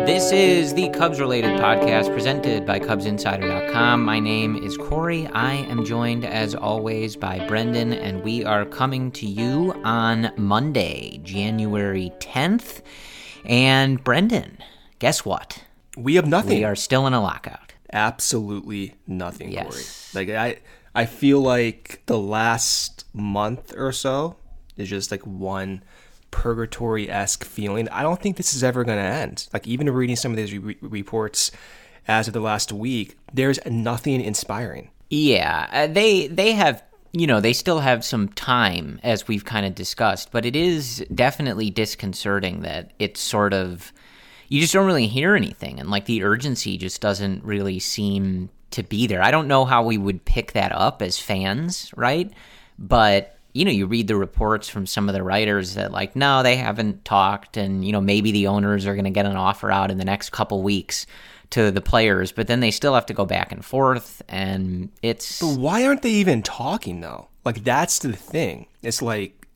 This is the Cubs-related podcast presented by CubsInsider.com. My name is Corey. I am joined, as always, by Brendan, and we are coming to you on Monday, January 10th. And Brendan, guess what? We have nothing. We are still in a lockout. Absolutely nothing, Yes. Corey. Like I feel like the last month or so is just like one purgatory-esque feeling. I don't think this is ever going to end. Like, even reading some of these reports as of the last week, there's nothing inspiring. Yeah, they have, they still have some time, as we've kind of discussed, but it is definitely disconcerting that it's sort of, you just don't really hear anything, and like the urgency just doesn't really seem to be there. I don't know how we would pick that up as fans, right? But you read the reports from some of the writers that like, no, they haven't talked, and maybe the owners are going to get an offer out in the next couple weeks to the players, but then they still have to go back and forth, and it's... But why aren't they even talking, though? Like, that's the thing. It's like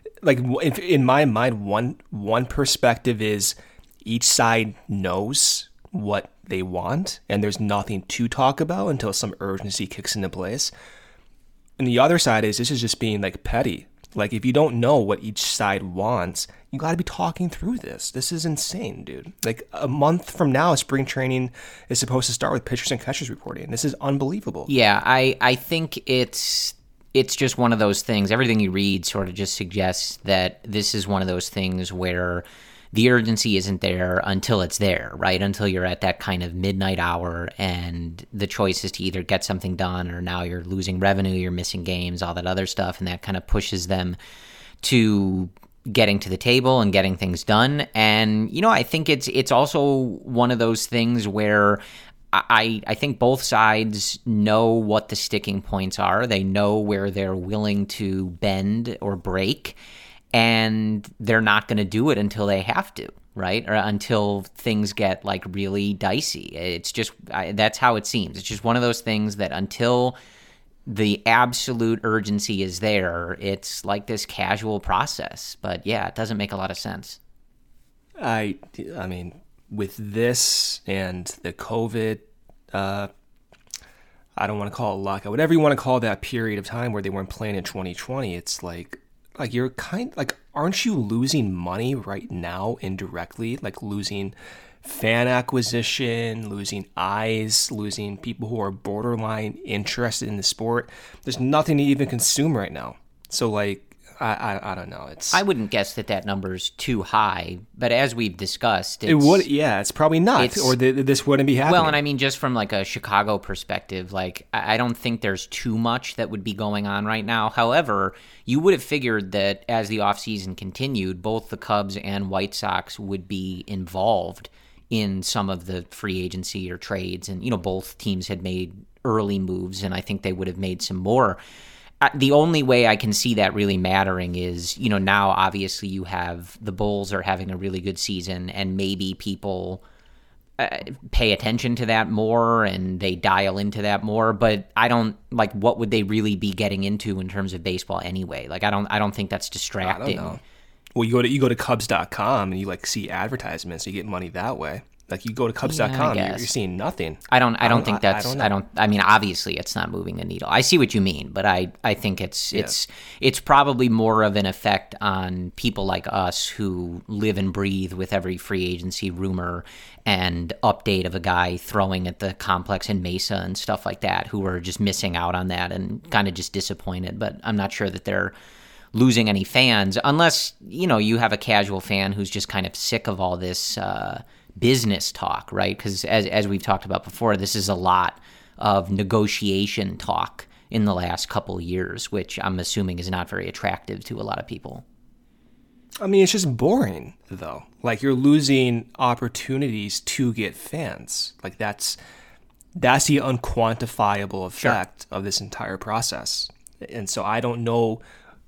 in my mind, one perspective is each side knows what they want, and there's nothing to talk about until some urgency kicks into place. And the other side is this is just being like petty. Like, if you don't know what each side wants, you got to be talking through this. This is insane, dude. Like, a month from now, spring training is supposed to start with pitchers and catchers reporting. This is unbelievable. Yeah, I think it's just one of those things. Everything you read sort of just suggests that this is one of those things where the urgency isn't there until it's there, right? Until you're at that kind of midnight hour and the choice is to either get something done or now you're losing revenue, you're missing games, all that other stuff, and that kind of pushes them to getting to the table and getting things done. And, I think it's also one of those things where I think both sides know what the sticking points are. They know where they're willing to bend or break, and they're not going to do it until they have to, right? Or until things get like really dicey. It's just, that's how it seems. It's just one of those things that until the absolute urgency is there, it's like this casual process. But yeah, it doesn't make a lot of sense. I mean, with this and the COVID, I don't want to call it lockout, whatever you want to call that period of time where they weren't playing in 2020, it's like you're aren't you losing money right now indirectly? Like losing fan acquisition, losing eyes, losing people who are borderline interested in the sport. There's nothing to even consume right now. So like, I don't know. I wouldn't guess that number's too high, but as we've discussed, it's probably not, or this wouldn't be happening. Well, and I mean, just from like a Chicago perspective, like I don't think there's too much that would be going on right now. However, you would have figured that as the offseason continued, both the Cubs and White Sox would be involved in some of the free agency or trades, and both teams had made early moves, and I think they would have made some more. The only way I can see that really mattering is, now obviously you have the Bulls are having a really good season, and maybe people pay attention to that more and they dial into that more. But I don't like, what would they really be getting into in terms of baseball anyway? Like, I don't think that's distracting. I don't know. Well, you go to Cubs.com and you like see advertisements, you get money that way. Like, you go to Cubs.com, you're seeing nothing. I don't think that's. I mean, obviously, it's not moving the needle. I see what you mean, but I think it's probably more of an effect on people like us who live and breathe with every free agency rumor and update of a guy throwing at the complex in Mesa and stuff like that, who are just missing out on that and kind of just disappointed. But I'm not sure that they're losing any fans, unless you have a casual fan who's just kind of sick of all this business talk, right? Because as we've talked about before, this is a lot of negotiation talk in the last couple of years, which I'm assuming is not very attractive to a lot of people. I mean, it's just boring, though. Like, you're losing opportunities to get fans. Like, that's the unquantifiable effect of this entire process. And so I don't know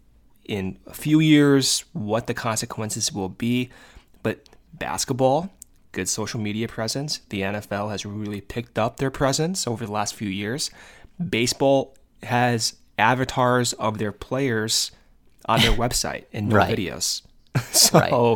in a few years what the consequences will be, but basketball, good social media presence. The NFL has really picked up their presence over the last few years. Baseball has avatars of their players on their website and no videos. So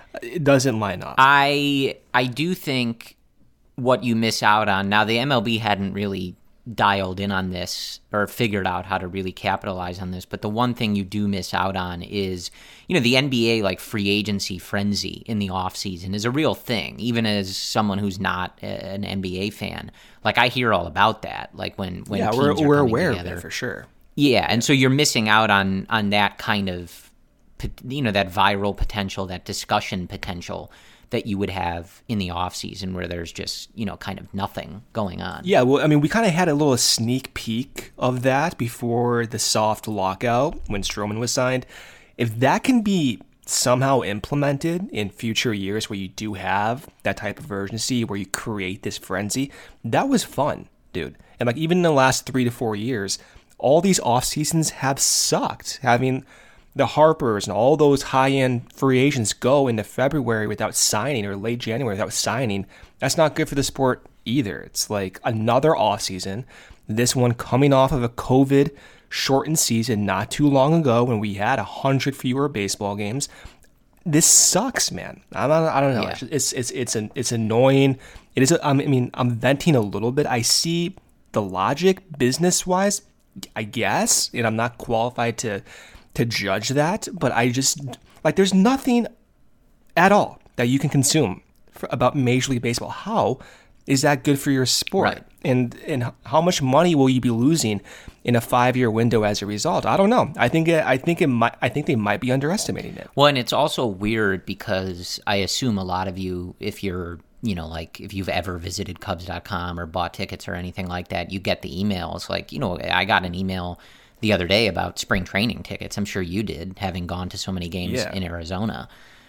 It doesn't line up. I do think what you miss out on, now the MLB hadn't really dialed in on this or figured out how to really capitalize on this, but the one thing you do miss out on is, the NBA like free agency frenzy in the offseason is a real thing. Even as someone who's not an NBA fan, like I hear all about that, like when teams are we're coming aware together. of it for sure. Yeah, and so you're missing out on that kind of, that viral potential, that discussion potential that you would have in the offseason where there's just, kind of nothing going on. Yeah, well, I mean, we kind of had a little sneak peek of that before the soft lockout when Stroman was signed. If that can be somehow implemented in future years where you do have that type of urgency, where you create this frenzy, that was fun, dude. And like even in the last 3 to 4 years, all these off seasons have sucked. Having the Harpers and all those high-end free agents go into February without signing or late January without signing, that's not good for the sport either. It's like another offseason, this one coming off of a COVID-shortened season not too long ago when we had 100 fewer baseball games. This sucks, man. I don't know. Yeah. It's annoying. It is. I'm venting a little bit. I see the logic business-wise, I guess, and I'm not qualified to judge that, but I just, like, there's nothing at all that you can consume about Major League Baseball. How is that good for your sport? Right. And how much money will you be losing in a 5-year window as a result? I don't know. I think they might be underestimating it. Well, and it's also weird because I assume a lot of you, if you're, like if you've ever visited Cubs.com or bought tickets or anything like that, you get the emails. Like, I got an email the other day about spring training tickets. I'm sure you did, having gone to so many games in Arizona.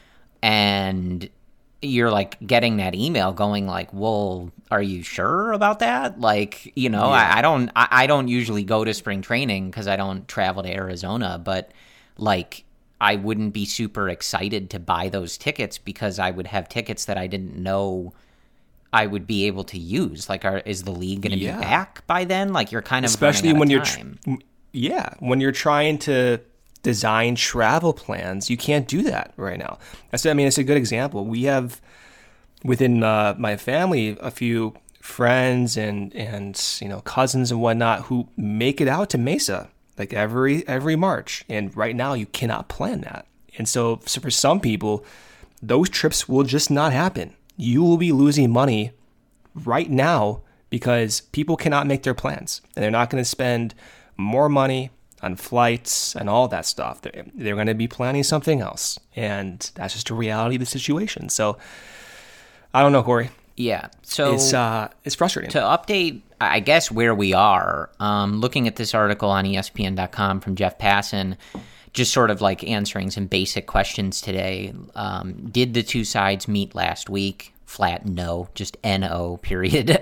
And you're like getting that email going like, well, are you sure about that? Like, I don't usually go to spring training because I don't travel to Arizona, but like I wouldn't be super excited to buy those tickets because I would have tickets that I didn't know I would be able to use. Like, is the league going to be back by then? Like, you're kind of especially when you're time. When you're trying to design travel plans, you can't do that right now. It's a good example. We have within my family a few friends and cousins and whatnot who make it out to Mesa like every March, and right now you cannot plan that. And so for some people, those trips will just not happen. You will be losing money right now because people cannot make their plans, and they're not going to spend more money on flights and all that stuff. They're going to be planning something else, and that's just a reality of the situation. So I don't know, Corey. Yeah, so it's frustrating. To update, I guess, where we are, looking at this article on ESPN.com from Jeff Passan, just sort of like answering some basic questions today. Did the two sides meet last week? Flat no, just N-O, period.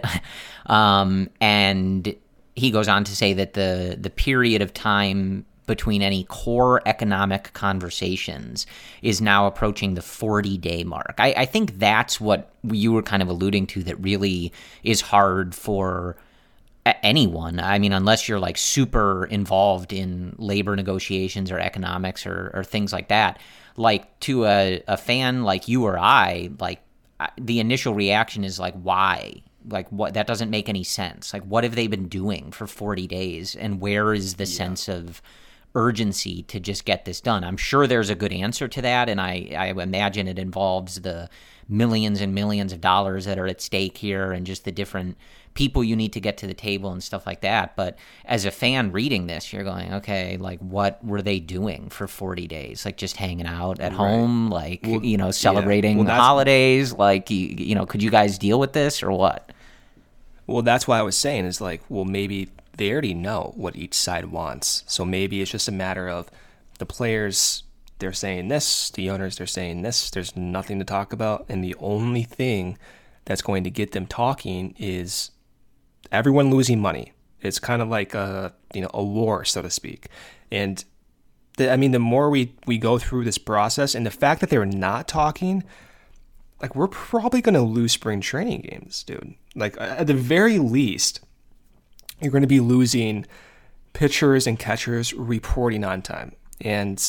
And he goes on to say that the period of time between any core economic conversations is now approaching the 40-day mark. I think that's what you were kind of alluding to, that really is hard for anyone. I mean, unless you're like super involved in labor negotiations or economics or things like that. Like to a fan like you or I, like the initial reaction is like, why? Like, what? That doesn't make any sense. Like, what have they been doing for 40 days? And where is the sense of urgency to just get this done? I'm sure there's a good answer to that, and I imagine it involves the millions and millions of dollars that are at stake here and just the different people you need to get to the table and stuff like that. But as a fan reading this, you're going, okay, like, what were they doing for 40 days? Like, just hanging out at home, like, celebrating the holidays? Like, could you guys deal with this or what? Well, that's why I was saying is like, well, maybe they already know what each side wants. So maybe it's just a matter of the players, they're saying this, the owners, they're saying this, there's nothing to talk about. And the only thing that's going to get them talking is everyone losing money. It's kind of like a war, so to speak. And the more we go through this process, and the fact that they're not talking, like, we're probably going to lose spring training games, dude. Like, at the very least, you're going to be losing pitchers and catchers reporting on time. And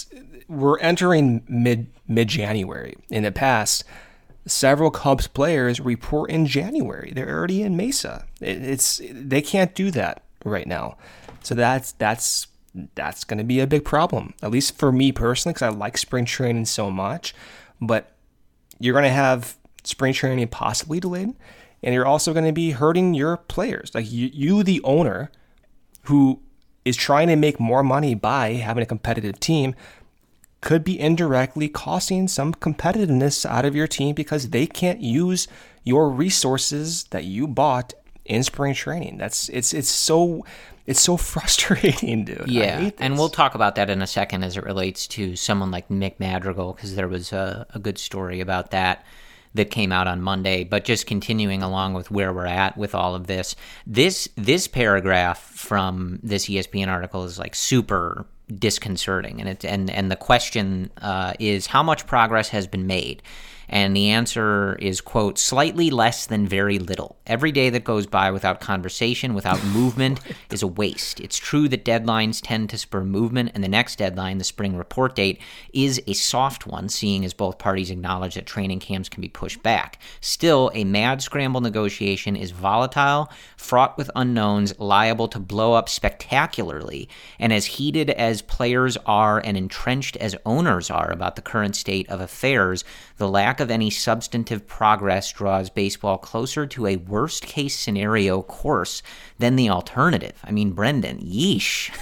we're entering mid January. In the past, several Cubs players report in January. They're already in Mesa. They can't do that right now. So that's going to be a big problem, at least for me personally, because I like spring training so much. But you're going to have spring training possibly delayed, and you're also going to be hurting your players. Like you, the owner, who is trying to make more money by having a competitive team, could be indirectly costing some competitiveness out of your team because they can't use your resources that you bought in spring training. It's so frustrating, dude. Yeah, and we'll talk about that in a second as it relates to someone like Nick Madrigal, because there was a good story about that came out on Monday. But just continuing along with where we're at with all of this paragraph from this ESPN article is like super disconcerting, and the question is how much progress has been made. And the answer is, quote, slightly less than very little. Every day that goes by without conversation, without movement, is a waste. It's true that deadlines tend to spur movement, and the next deadline, the spring report date, is a soft one, seeing as both parties acknowledge that training camps can be pushed back. Still, a mad scramble negotiation is volatile, fraught with unknowns, liable to blow up spectacularly, and as heated as players are and entrenched as owners are about the current state of affairs, the lack of any substantive progress draws baseball closer to a worst-case scenario course than the alternative. I mean, Brendan, yeesh.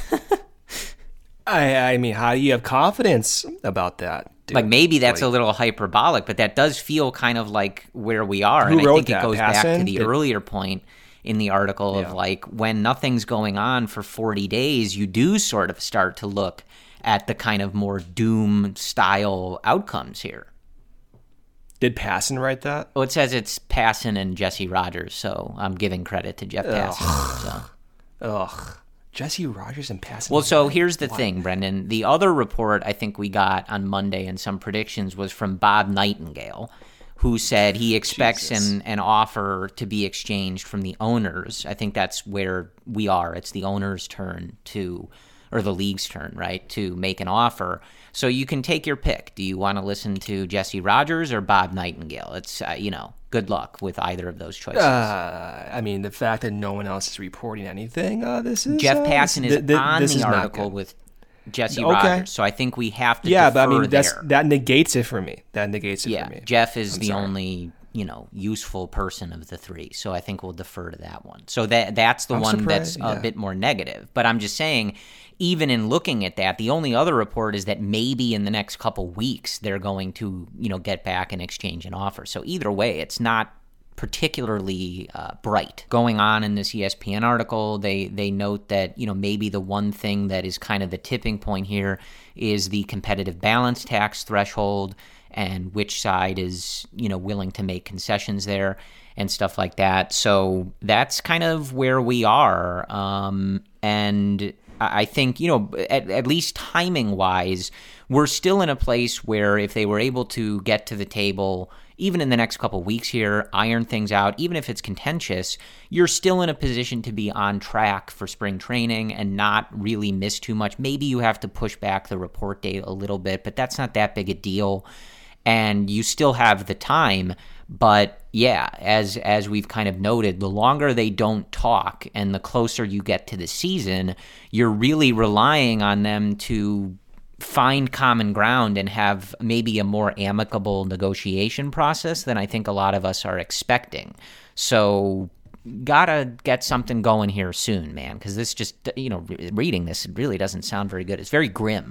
I mean, how do you have confidence about that, dude? Like, maybe that's a little hyperbolic, but that does feel kind of like where we are. Who and I wrote think that? it goes back to the Passan? earlier point in the article of like when nothing's going on for 40 days, you do sort of start to look at the kind of more doom-style outcomes here. Did Passan write that? Well, it says it's Passan and Jesse Rogers, so I'm giving credit to Jeff Passan. Ugh. Jesse Rogers and Passan. Well, so here's the thing, Brendan. The other report I think we got on Monday and some predictions was from Bob Nightingale, who said he expects an offer to be exchanged from the owners. I think that's where we are. It's the owner's turn or the league's turn, right, to make an offer. So you can take your pick. Do you want to listen to Jesse Rogers or Bob Nightingale? It's, good luck with either of those choices. I mean, the fact that no one else is reporting anything, this is... Jeff Passan is on the article with Jesse Rogers, so I think we have to defer but I mean, there. that negates it for me. For me. Jeff is the only... useful person of the three. So I think we'll defer to that one. So that's the one that's a bit more negative. But I'm just saying, even in looking at that, the only other report is that maybe in the next couple weeks they're going to, get back and exchange an offer. So either way, it's not particularly bright. Going on in this ESPN article, they note that, maybe the one thing that is kind of the tipping point here is the competitive balance tax threshold, and which side is, willing to make concessions there and stuff like that. So that's kind of where we are. And I think, at least timing-wise, we're still in a place where if they were able to get to the table, even in the next couple weeks here, iron things out, even if it's contentious, you're still in a position to be on track for spring training and not really miss too much. Maybe you have to push back the report date a little bit, but that's not that big a deal. And you still have the time, but yeah, as we've kind of noted, the longer they don't talk and the closer you get to the season, you're really relying on them to find common ground and have maybe a more amicable negotiation process than I think a lot of us are expecting. So gotta get something going here soon, man, because this just, reading this, it really doesn't sound very good. It's very grim.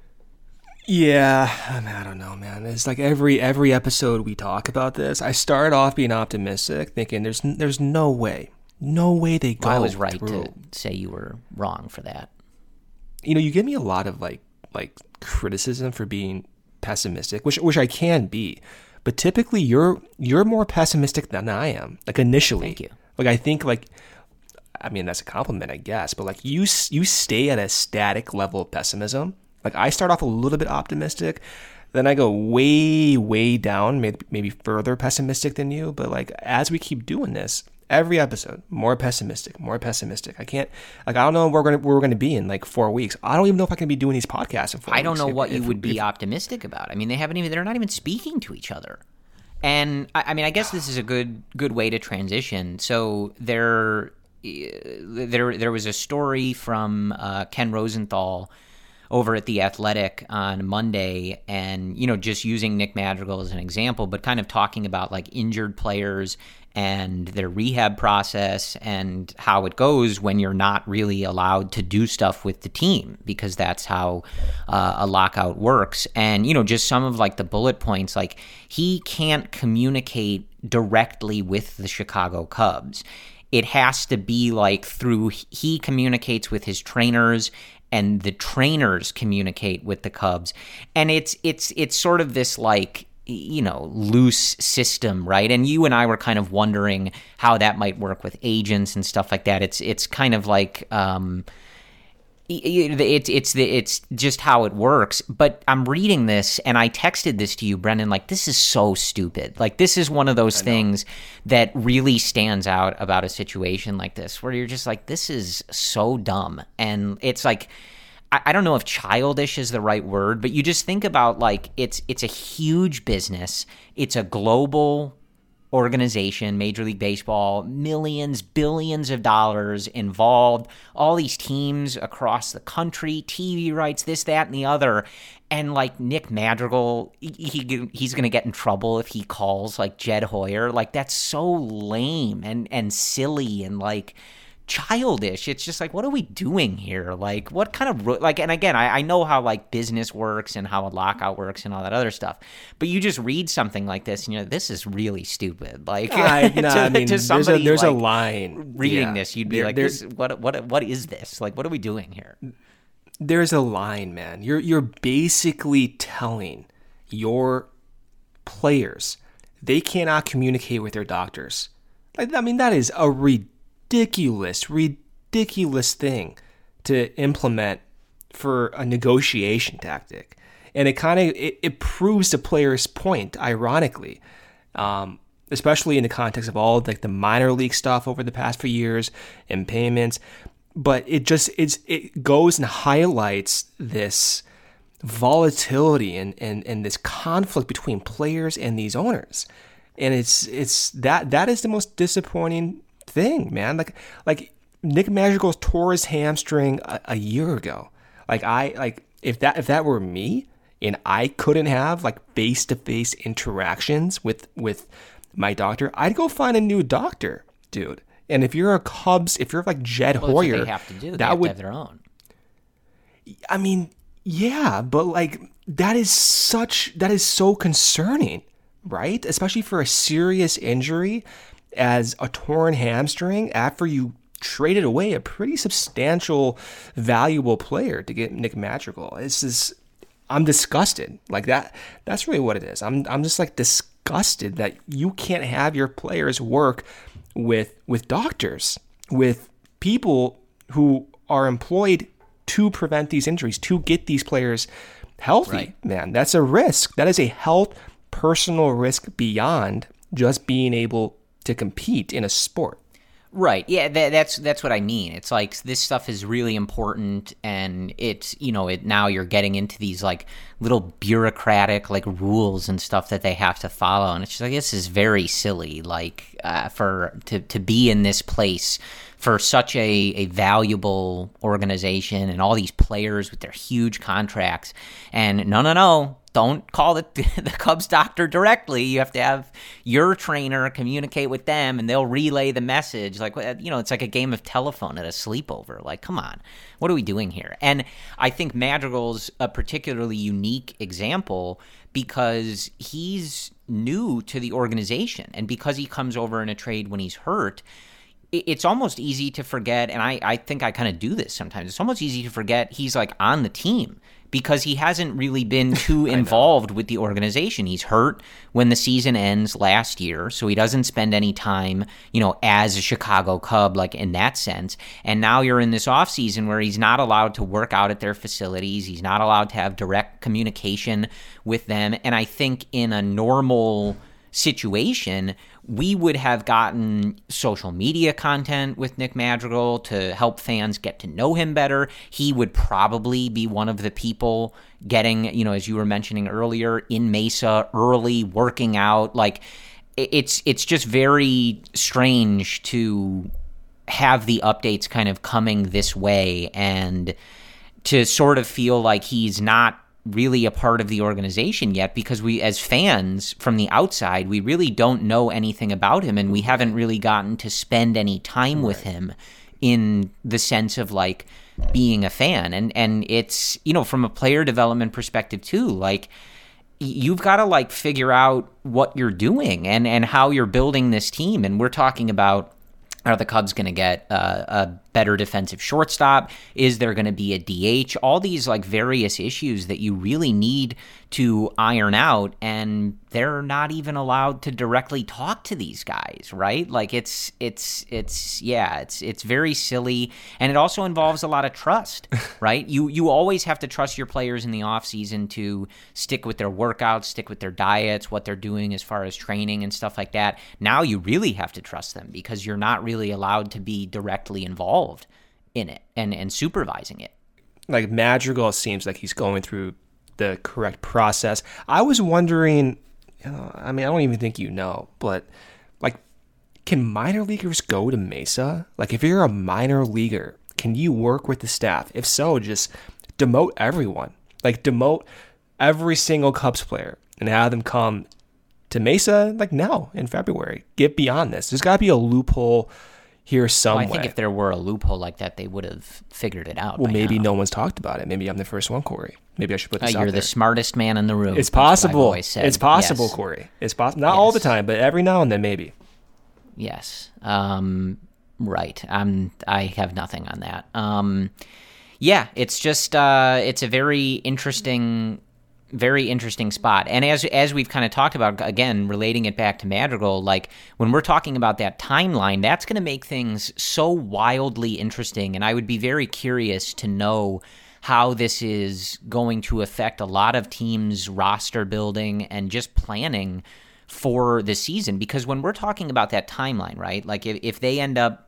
Yeah, I don't know, man. It's like every episode we talk about this, I start off being optimistic, thinking there's no way they go. I was right through. to say you were wrong for that. You give me a lot of like criticism for being pessimistic, which I can be, but typically you're more pessimistic than I am. Like initially, Thank you. Like I think I mean that's a compliment, I guess, but like you stay at a static level of pessimism. Like I start off a little bit optimistic, then I go way, way down, maybe further pessimistic than you. But like as we keep doing this, Every episode, more pessimistic, more pessimistic. I can't, like, I don't know where we're gonna be in like 4 weeks. I don't even know if I can be doing these podcasts in 4 weeks. I don't know what you would be optimistic about. I mean, they're not even speaking to each other. And I mean, I guess this is a good way to transition. So there was a story from Ken Rosenthal over at The Athletic on Monday, and, you know, just using Nick Madrigal as an example, but kind of talking about like injured players and their rehab process and how it goes when you're not really allowed to do stuff with the team, because that's how a lockout works. And, you know, just some of like the bullet points, like he can't communicate directly with the Chicago Cubs. It has to be like he communicates with his trainers, and the trainers communicate with the Cubs. And it's sort of this like, you know, loose system, right? And you and I were kind of wondering how that might work with agents and stuff like that. It's kind of like it's just how it works. But I'm reading this, and I texted this to you, Brendan, like, this is so stupid. Like, this is one of those things that really stands out about a situation like this, where you're just like, this is so dumb. And it's like, I don't know if childish is the right word, but you just think about, like, it's a huge business. It's a global organization, Major League Baseball, millions, billions of dollars involved, all these teams across the country, TV rights, this, that, and the other. And like Nick Madrigal, he's going to get in trouble if he calls like Jed Hoyer. Like, that's so lame and silly and like childish. It's just like, what are we doing here? Like, what kind of, like, and again, I know how like business works and how a lockout works and all that other stuff, but you just read something like this and you're like, this is really stupid. Like, I mean, to somebody there's like, a line reading this, you'd be like, what is this? Like, what are we doing here? There's a line, man. You're basically telling your players they cannot communicate with their doctors. Like, I mean, that is a ridiculous thing to implement for a negotiation tactic. And it kind of it proves the player's point, ironically, especially in the context of all like the minor league stuff over the past few years and payments. But it goes and highlights this volatility and this conflict between players and these owners. And it's that is the most disappointing thing, man. Like Nick Madrigal tore his hamstring a year ago. Like if that were me and I couldn't have like face-to-face interactions with my doctor, I'd go find a new doctor, dude. And if you're like Jed Hoyer, that's what they have to do. They have to have their own. I mean, yeah, but like that is so concerning, right? Especially for a serious injury as a torn hamstring after you traded away a pretty substantial, valuable player to get Nick Madrigal. I'm disgusted. Like that's really what it is. I'm just like disgusted that you can't have your players work with doctors, with people who are employed to prevent these injuries, to get these players healthy. Right. Man, that's a risk. That is a personal risk beyond just being able to compete in a sport. Right. Yeah, that's what I mean. It's like this stuff is really important, and it's, you know, now you're getting into these like little bureaucratic like rules and stuff that they have to follow, and it's just like, this is very silly. Like to be in this place for such a valuable organization and all these players with their huge contracts, and no. Don't call the Cubs doctor directly. You have to have your trainer communicate with them, and they'll relay the message. Like, you know, it's like a game of telephone at a sleepover. Like, come on, what are we doing here? And I think Madrigal's a particularly unique example because he's new to the organization, and because he comes over in a trade when he's hurt. It's almost easy to forget, and I think I kind of do this sometimes. It's almost easy to forget he's like on the team because he hasn't really been too involved with the organization. He's hurt when the season ends last year, so he doesn't spend any time, you know, as a Chicago Cub, like in that sense. And now you're in this offseason where he's not allowed to work out at their facilities. He's not allowed to have direct communication with them. And I think in a normal situation, we would have gotten social media content with Nick Madrigal to help fans get to know him better. He would probably be one of the people getting, as you were mentioning earlier, in Mesa early, working out. Like, it's just very strange to have the updates kind of coming this way and to sort of feel like he's not really a part of the organization yet, because we, as fans from the outside, we really don't know anything about him, and we haven't really gotten to spend any time with him in the sense of like being a fan. And it's, from a player development perspective too, like you've got to like figure out what you're doing and how you're building this team. And we're talking about, are the Cubs going to get a better defensive shortstop? Is there going to be a DH? All these like various issues that you really need to iron out, and they're not even allowed to directly talk to these guys, right? Like it's very silly, and it also involves a lot of trust, right? You always have to trust your players in the offseason to stick with their workouts, stick with their diets, what they're doing as far as training and stuff like that. Now you really have to trust them because you're not really allowed to be directly involved in it and supervising it. Like Madrigal seems like he's going through the correct process. I was wondering, I don't even think but like, can minor leaguers go to Mesa? Like, if you're a minor leaguer, can you work with the staff? If so, just demote everyone. Like, demote every single Cubs player and have them come to Mesa, like, now in February. Get beyond this. There's got to be a loophole here somewhere. Well, I think if there were a loophole like that, they would have figured it out. Well, maybe no one's talked about it. Maybe I'm the first one, Corey. Maybe I should put this out there. You're the smartest man in the room. It's possible. It's possible, yes. Corey. It's possible. Not all the time, but every now and then, maybe. Yes. Right. I have nothing on that. Yeah, it's just it's a very interesting spot. And as we've kind of talked about, again, relating it back to Madrigal, like when we're talking about that timeline, that's going to make things so wildly interesting. And I would be very curious to know how this is going to affect a lot of teams' roster building and just planning for the season. Because when we're talking about that timeline, right, like if they end up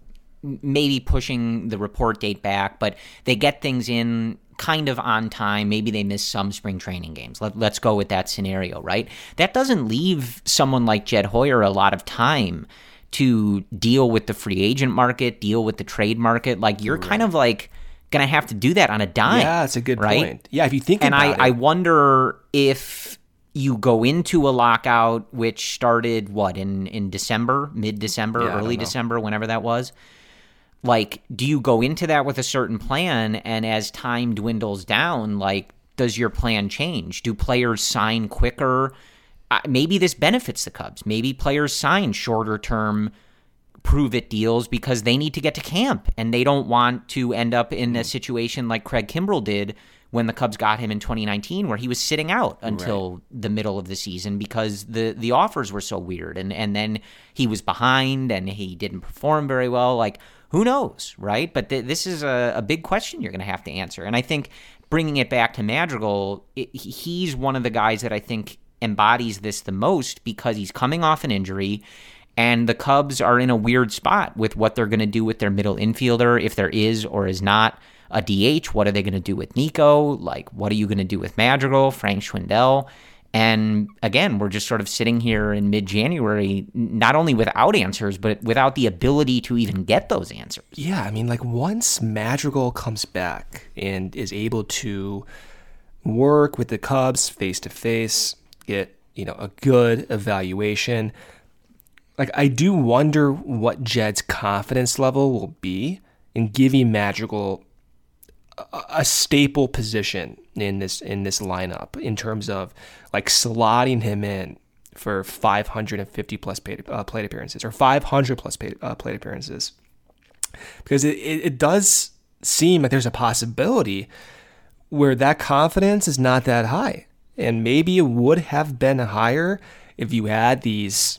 maybe pushing the report date back, but they get things in kind of on time, maybe they miss some spring training games. Let's go with that scenario, right? That doesn't leave someone like Jed Hoyer a lot of time to deal with the free agent market, deal with the trade market. Like, you're kind of like going to have to do that on a dime. Yeah, that's a good right? point. Yeah, if you think about it. And I wonder if you go into a lockout, which started, in December, mid-December, early December, whenever that was. Like, do you go into that with a certain plan, and as time dwindles down, like, does your plan change? Do players sign quicker? Maybe this benefits the Cubs. Maybe players sign shorter-term prove-it deals because they need to get to camp, and they don't want to end up in a situation like Craig Kimbrell did when the Cubs got him in 2019, where he was sitting out until the middle of the season because the offers were so weird, and then he was behind, and he didn't perform very well. Like, who knows, right? But this is a big question you're going to have to answer. And I think bringing it back to Madrigal, he's one of the guys that I think embodies this the most because he's coming off an injury, and the Cubs are in a weird spot with what they're going to do with their middle infielder, if there is or is not a DH. What are they going to do with Nico? Like, what are you going to do with Madrigal, Frank Schwindel? And again, we're just sort of sitting here in mid-January, not only without answers, but without the ability to even get those answers. Yeah, I mean, like, once Madrigal comes back and is able to work with the Cubs face-to-face, get, a good evaluation, like, I do wonder what Jed's confidence level will be in giving Madrigal a staple position in this lineup in terms of like slotting him in for 550 plus plate appearances or 500 plus plate appearances, because it does seem like there's a possibility where that confidence is not that high, and maybe it would have been higher if you had these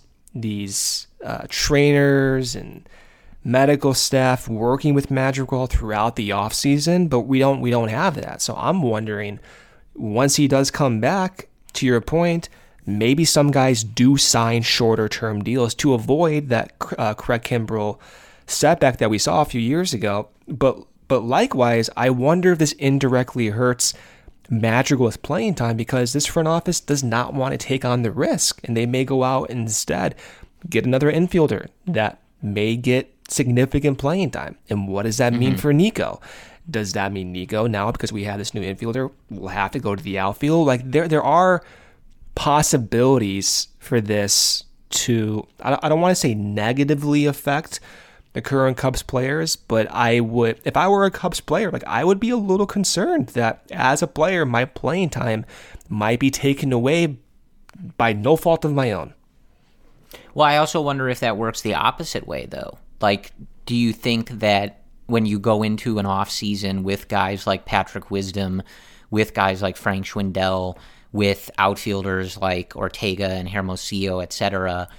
trainers and medical staff working with Madrigal throughout the offseason, but we don't have that. So I'm wondering, once he does come back, to your point, maybe some guys do sign shorter term deals to avoid that Craig Kimbrell setback that we saw a few years ago. But likewise, I wonder if this indirectly hurts Madrigal with playing time, because this front office does not want to take on the risk, and they may go out and instead get another infielder that may get significant playing time. And what does that mean for Nico? Does that mean Nico now, because we have this new infielder, will have to go to the outfield? Like there are possibilities for this to, I don't want to say negatively affect the current Cubs players, but I would, if I were a Cubs player, like I would be a little concerned that as a player, my playing time might be taken away by no fault of my own. Well, I also wonder if that works the opposite way, though. Like, do you think that when you go into an off season with guys like Patrick Wisdom, with guys like Frank Schwindel, with outfielders like Ortega and Hermosillo, etc.,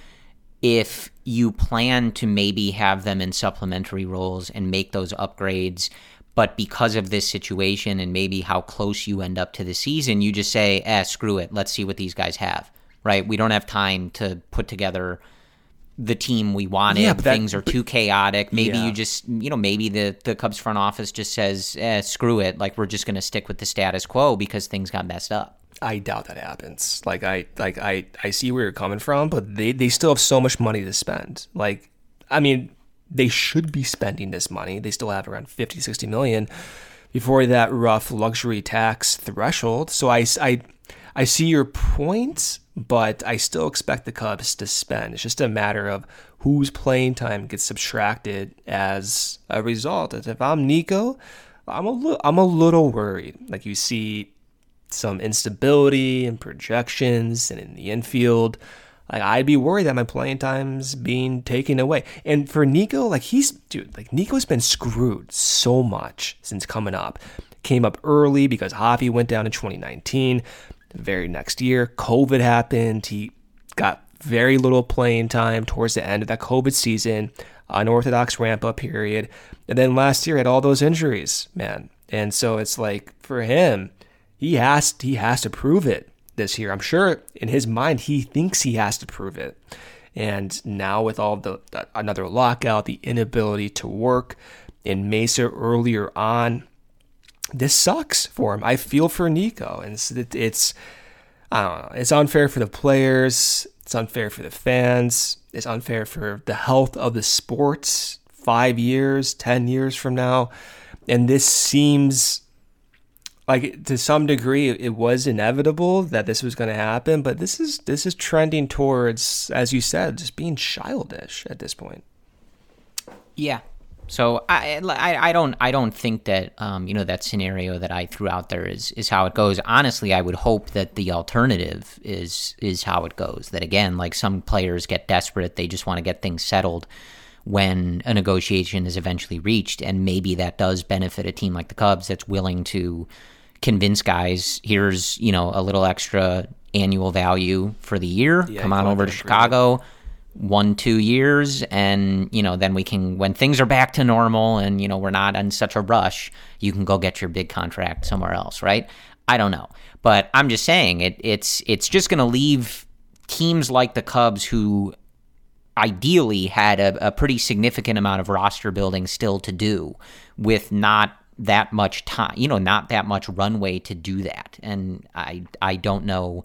if you plan to maybe have them in supplementary roles and make those upgrades, but because of this situation and maybe how close you end up to the season, you just say, screw it, let's see what these guys have, right? We don't have time to put together the team we wanted. Yeah, things are too chaotic. Maybe you just, maybe the Cubs front office just says, screw it, like we're just going to stick with the status quo because things got messed up. I doubt that happens. I see where you're coming from, but they still have so much money to spend. Like, I mean, they should be spending this money. They still have around 50, 60 million before that rough luxury tax threshold. So I see your point, but I still expect the Cubs to spend. It's just a matter of whose playing time gets subtracted as a result. If I'm Nico, I'm a little worried. Like, you see some instability in projections and in the infield. Like, I'd be worried that my playing time's being taken away. And for Nico, Nico's been screwed so much since coming up. Came up early because Javi went down in 2019. The very next year, COVID happened. He got very little playing time towards the end of that COVID season, unorthodox ramp-up period. And then last year had all those injuries, man. And so it's like, for him, he has to prove it this year. I'm sure in his mind he thinks he has to prove it. And now with all another lockout, the inability to work in Mesa earlier on, this sucks for him. I feel for Nico, and it's I don't know. It's unfair for the players. It's unfair for the fans. It's unfair for the health of the sports 5 years, 10 years from now. And this seems like, to some degree, it was inevitable that this was going to happen, but this is trending towards, as you said, just being childish at this point. Yeah. So I don't think that that scenario that I threw out there is how it goes. Honestly, I would hope that the alternative is how it goes. That, again, like, some players get desperate, they just want to get things settled when a negotiation is eventually reached, and maybe that does benefit a team like the Cubs that's willing to convince guys, here's, a little extra annual value for the year. Come on over to Chicago, 1-2 years, and, then we can, when things are back to normal and, we're not in such a rush, you can go get your big contract somewhere else, right? I don't know. But I'm just saying it's just going to leave teams like the Cubs, who ideally had a pretty significant amount of roster building still to do, with not that much time, not that much runway to do that. And I don't know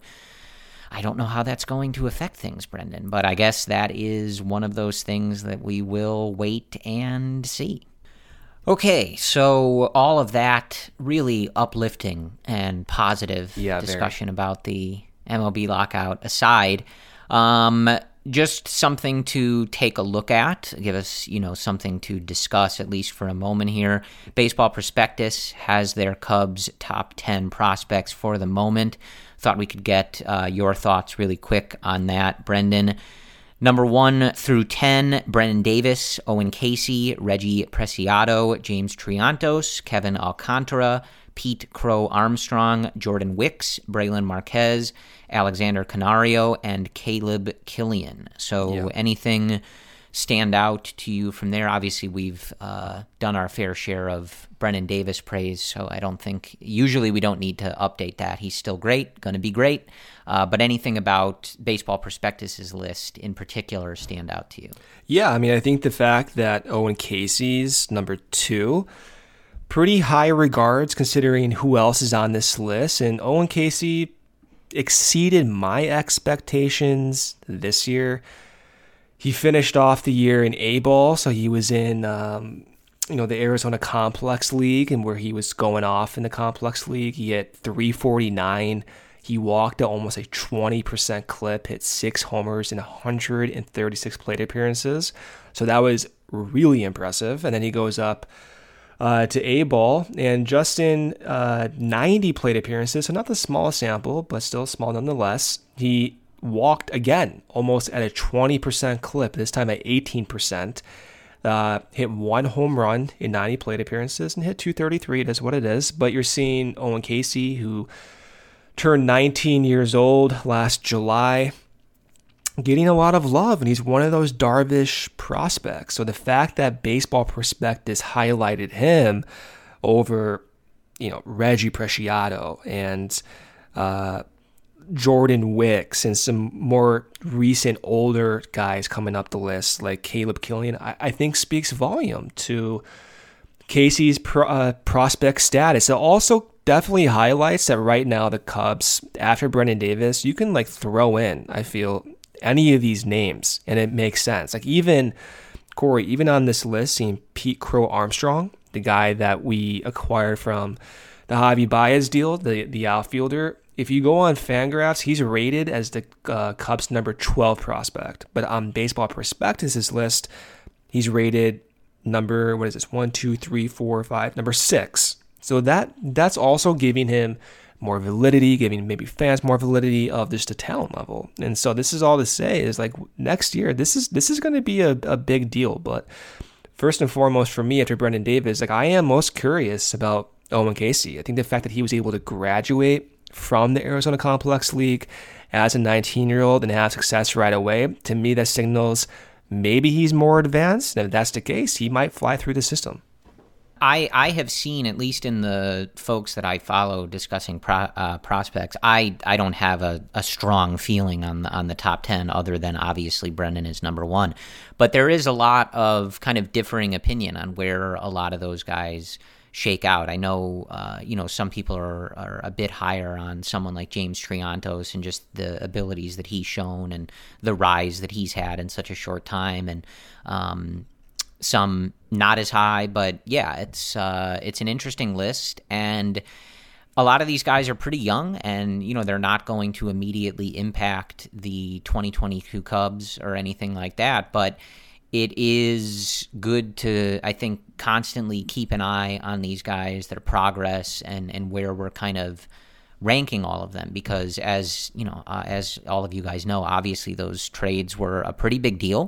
how that's going to affect things, Brendan, but I guess that is one of those things that we will wait and see. Okay, so all of that really uplifting and positive discussion about the MLB lockout aside, just something to take a look at, give us, something to discuss, at least for a moment here. Baseball Prospectus has their Cubs top 10 prospects for the moment. Thought we could get your thoughts really quick on that, Brendan. Number 1 through 10, Brennan Davis, Owen Casey, Reggie Preciado, James Triantos, Kevin Alcantara, Pete Crow Armstrong, Jordan Wicks, Braylon Marquez, Alexander Canario, and Caleb Killian. So anything stand out to you from there? Obviously, we've done our fair share of Brennen Davis praise, so I don't think, usually we don't need to update that. He's still great, going to be great, but anything about Baseball Prospectus's list in particular stand out to you? Yeah, I mean, I think the fact that Owen Casey's number 2, pretty high regards considering who else is on this list, and Owen Casey exceeded my expectations this year. He finished off the year in A-ball, so he was in the Arizona Complex League, and where he was going off in the Complex League. He hit 349. He walked at almost a 20% clip, hit 6 homers in 136 plate appearances. So that was really impressive. And then he goes up to A-ball, and just in 90 plate appearances, so not the smallest sample, but still small nonetheless, he walked again almost at a 20% clip, this time at 18%. Hit 1 home run in 90 plate appearances and hit 233. It is what it is. But you're seeing Owen Casey, who turned 19 years old last July, getting a lot of love, and he's one of those Darvish prospects. So the fact that Baseball Prospectus highlighted him over, Reggie Preciado and Jordan Wicks and some more recent older guys coming up the list like Caleb Killian, I think speaks volume to Casey's prospect status. It also definitely highlights that right now the Cubs, after Brennen Davis, you can throw in, I feel, any of these names and it makes sense. Even Corey, even on this list, seeing Pete Crow Armstrong, the guy that we acquired from the Javi Baez deal, the outfielder. If you go on Fangraphs, he's rated as the Cubs' number 12 prospect. But on Baseball Prospectus' list, he's rated number, what is this, 1, 2, 3, 4, 5, number 6. So that's also giving him more validity, giving maybe fans more validity of just the talent level. And so this is all to say is next year, this is going to be a big deal. But first and foremost for me after Brennen Davis, I am most curious about Owen Casey. I think the fact that he was able to graduate from the Arizona Complex League as a 19-year-old and have success right away, to me that signals maybe he's more advanced. And if that's the case, he might fly through the system. I have seen, at least in the folks that I follow discussing prospects, I don't have a strong feeling on the top 10 other than obviously Brendan is number 1. But there is a lot of kind of differing opinion on where a lot of those guys shake out. I know, some people are a bit higher on someone like James Triantos and just the abilities that he's shown and the rise that he's had in such a short time, and some not as high. But yeah, it's an interesting list, and a lot of these guys are pretty young, and they're not going to immediately impact the 2022 Cubs or anything like that, but it is good to, I think, constantly keep an eye on these guys, their progress, and where we're kind of ranking all of them. Because as all of you guys know, obviously those trades were a pretty big deal,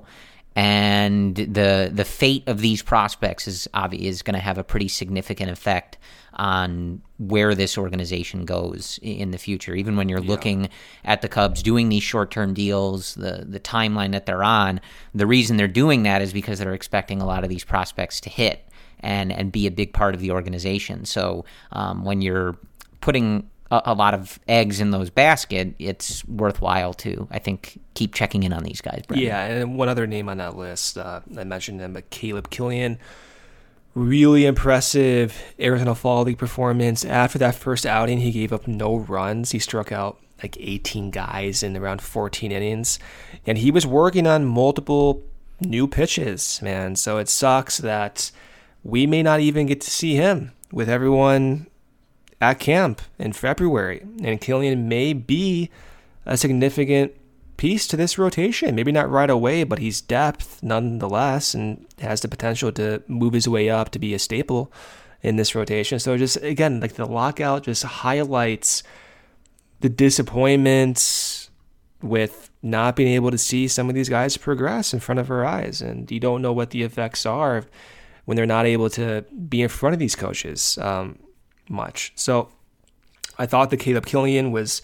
and the fate of these prospects is going to have a pretty significant effect on where this organization goes in the future. Even when you're looking at the Cubs doing these short-term deals, the timeline that they're on, the reason they're doing that is because they're expecting a lot of these prospects to hit and be a big part of the organization. So when you're putting a lot of eggs in those basket, it's worthwhile to, I think, keep checking in on these guys, Brendan. Yeah, and one other name on that list, I mentioned him, but Caleb Killian. Really impressive Arizona Fall League performance. After that first outing, he gave up no runs. He struck out 18 guys in around 14 innings. And he was working on multiple new pitches, man. So it sucks that we may not even get to see him with everyone at camp in February. And Killian may be a significant piece to this rotation. Maybe not right away, but he's depth nonetheless and has the potential to move his way up to be a staple in this rotation. So just, again, the lockout just highlights the disappointments with not being able to see some of these guys progress in front of our eyes. And you don't know what the effects are when they're not able to be in front of these coaches much. So I thought that Caleb Killian was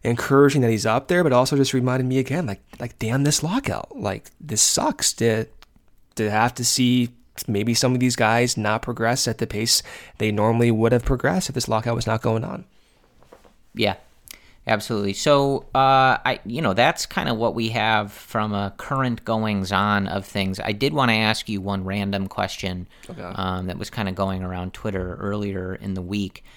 encouraging that he's up there, but also just reminded me again, damn this lockout. This sucks to to have to see maybe some of these guys not progress at the pace they normally would have progressed if this lockout was not going on. Yeah, absolutely. So, that's kind of what we have from a current goings-on of things. I did want to ask you one random question that was kind of going around Twitter earlier in the week.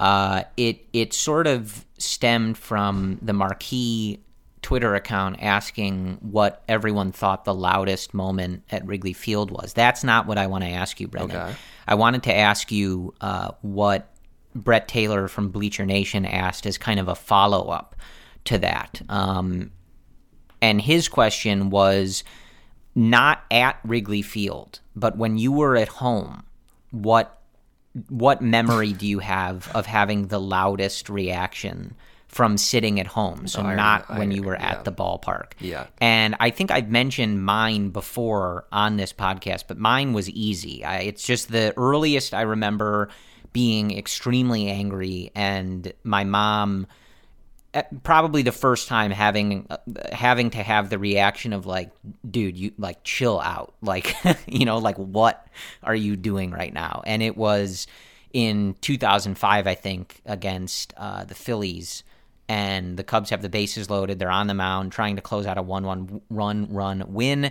It sort of stemmed from the Marquee Twitter account asking what everyone thought the loudest moment at Wrigley Field was. That's not what I want to ask you, Brendan. Okay. I wanted to ask you what Brett Taylor from Bleacher Nation asked as kind of a follow-up to that. And his question was not at Wrigley Field, but when you were at home, what memory do you have of having the loudest reaction from sitting at home? So when you were at the ballpark. Yeah. And I think I've mentioned mine before on this podcast, but mine was easy. It's just the earliest I remember being extremely angry, and my mom, probably the first time having to have the reaction of like, dude, you like chill out, like, like what are you doing right now? And it was in 2005, I think, against the Phillies, and the Cubs have the bases loaded. They're on the mound trying to close out a 1-1 run win.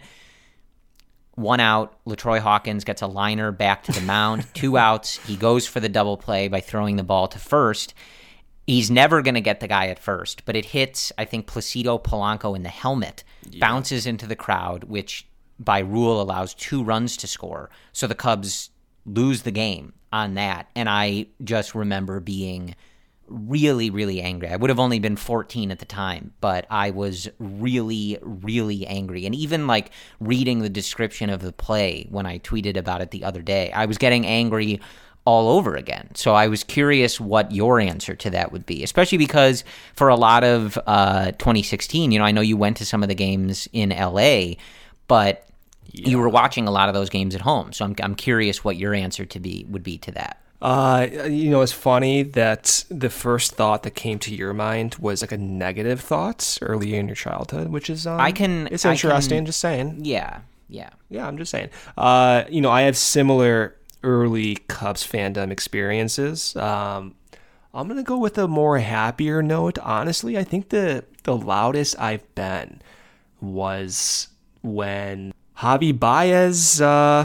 1 out, LaTroy Hawkins gets a liner back to the mound. 2 outs, he goes for the double play by throwing the ball to first. He's never going to get the guy at first, but it hits, I think, Placido Polanco in the helmet, bounces into the crowd, which by rule allows 2 runs to score. So the Cubs lose the game on that. And I just remember being really, really angry. I would have only been 14 at the time, but I was really, really angry. And even like reading the description of the play when I tweeted about it the other day, I was getting angry all over again. So I was curious what your answer to that would be, especially because for a lot of 2016, I know you went to some of the games in LA, but you were watching a lot of those games at home. So I'm curious what your answer would be to that. It's funny that the first thought that came to your mind was like a negative thought early in your childhood, which is it's interesting. Just saying. Yeah. I'm just saying. I have similar early Cubs fandom experiences. I'm gonna go with a more happier note. Honestly, I think the loudest I've been was when Javi Baez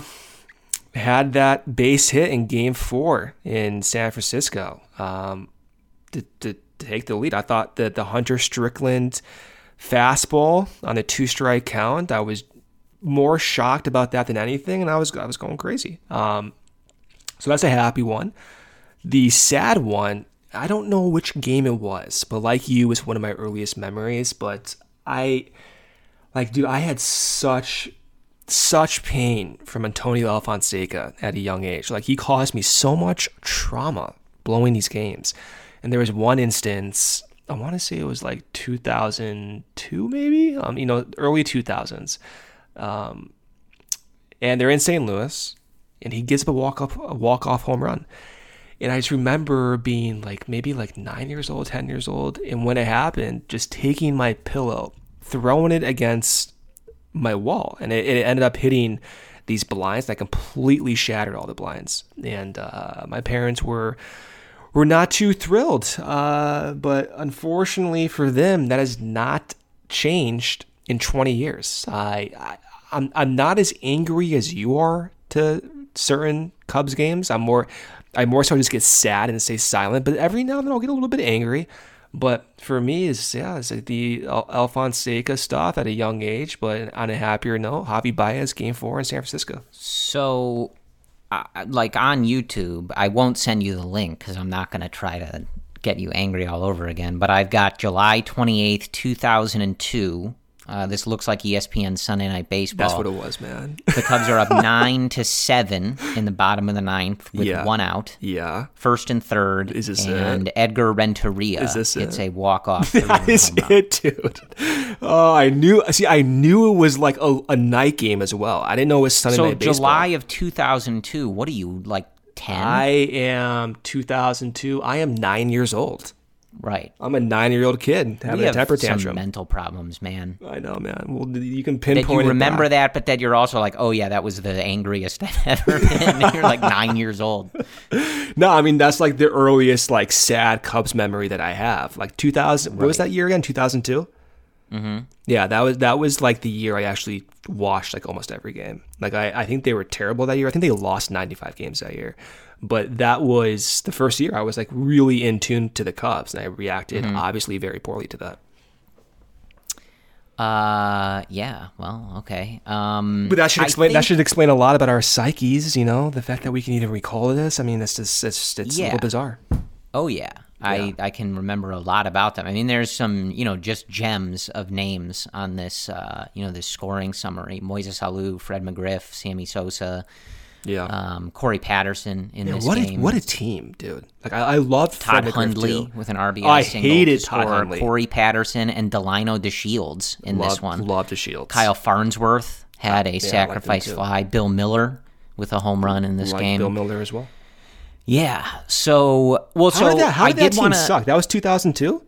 had that base hit in Game 4 in San Francisco to take the lead. I thought that the Hunter Strickland fastball on a 2-strike count, I was more shocked about that than anything, and I was going crazy. So that's a happy one. The sad one, I don't know which game it was, but like you, it's one of my earliest memories. But I had such pain from Antonio Alfonseca at a young age. Like, he caused me so much trauma blowing these games. And there was one instance, I want to say it was like 2002 maybe, early 2000s. And they're in St. Louis, and he gives up a walk-off home run. And I just remember being like maybe like 9 years old, 10 years old, and when it happened, just taking my pillow, throwing it against my wall, and it ended up hitting these blinds that completely shattered all the blinds. And my parents were not too thrilled, but unfortunately for them, that has not changed in 20 years. I'm not as angry as you are to certain Cubs games. I more so just get sad and stay silent, but every now and then I'll get a little bit angry. But for me, it's like the Alfonseca stuff at a young age. But on a happier note, Javi Baez, Game 4 in San Francisco. So, like on YouTube, I won't send you the link because I'm not going to try to get you angry all over again. But I've got July 28th, 2002. This looks like ESPN Sunday Night Baseball. That's what it was, man. The Cubs are up 9-7 in the bottom of the ninth with 1 out. Yeah. First and third. Is this and it? Edgar Renteria gets a walk-off. That is it, dude. Oh, I knew it was like a night game as well. I didn't know it was Sunday Night Baseball. So July of 2002, what are you, like 10? I am 2002. I am 9 years old. Right. I'm a 9-year-old kid We having a have temper some tantrum. mental problems, man. I know, man. Well, you can That pinpoint you it remember back. that, but that you're also like, oh yeah, that was the angriest I've ever been. And you're like 9 years old. No, I mean that's like the earliest like sad Cubs memory that I have. Like 2000. What was that year again? 2002. Mm-hmm. Yeah, that was like the year I actually watched like almost every game. Like I think they were terrible that year. I think they lost 95 games that year. But that was the first year I was like really in tune to the Cubs, and I reacted obviously very poorly to that. Yeah. Well, okay. But that should explain a lot about our psyches. You know, the fact that we can even recall this. I mean, it's a little bizarre. Oh yeah. I can remember a lot about them. I mean, there's some, just gems of names on this, this scoring summary. Moises Alou, Fred McGriff, Sammy Sosa, Corey Patterson in this game. What a team, dude! Like I loved Todd Fred McGriff Hundley too. with an RBI I single hated to Todd score. Hundley. Corey Patterson and Delino DeShields in this one. Loved the Shields. Kyle Farnsworth had a sacrifice him too. fly. Bill Miller with a home run in this game. Bill Miller as well. Yeah. So How did that team suck? That was 2002.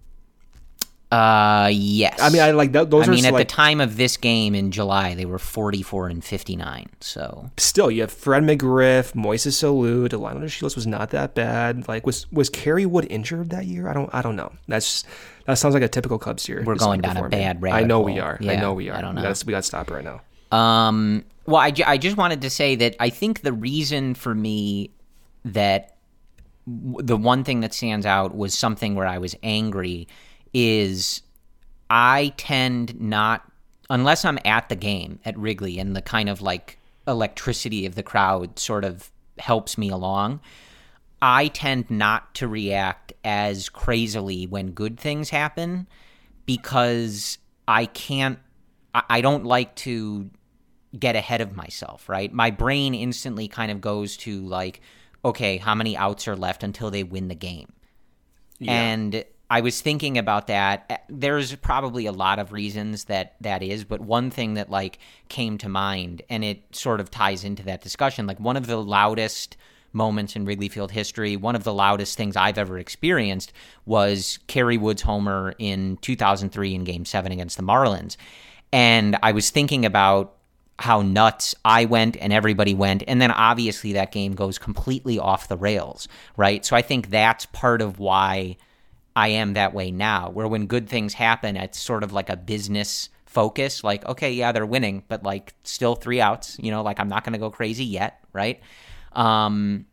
Yes. I mean, at the time of this game in July, they were 44-59. So still, you have Fred McGriff, Moises Alou, Delino DeShields was not that bad. Like, was Kerry Wood injured that year? I don't know. That sounds like a typical Cubs year. We're going down a bad rabbit I know hole. we are. Yeah, I know we are. I don't know. We got to stop right now. Well, I just wanted to say that I think the reason for me that the one thing that stands out was something where I was angry is I tend not, unless I'm at the game at Wrigley and the kind of like electricity of the crowd sort of helps me along, I tend not to react as crazily when good things happen because I don't like to get ahead of myself, right? My brain instantly kind of goes to like, okay, how many outs are left until they win the game? Yeah. And I was thinking about that. There's probably a lot of reasons that is, but one thing that like came to mind, and it sort of ties into that discussion, like one of the loudest moments in Wrigley Field history, one of the loudest things I've ever experienced was Kerry Wood's homer in 2003 in Game 7 against the Marlins. And I was thinking about how nuts I went and everybody went, and then obviously that game goes completely off the rails, right? So I think that's part of why I am that way now, where when good things happen, it's sort of like a business focus, like, okay, yeah, they're winning, but like still 3 outs, like I'm not going to go crazy yet, right? And